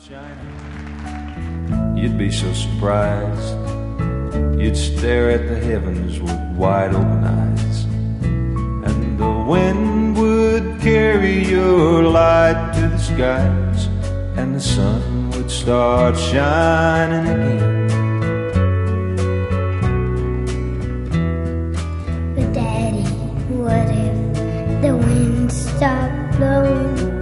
You'd be so surprised. You'd stare at the heavens with wide open eyes, and the wind would carry your light to the skies, and the sun would start shining again. But Daddy, what if the wind stopped blowing?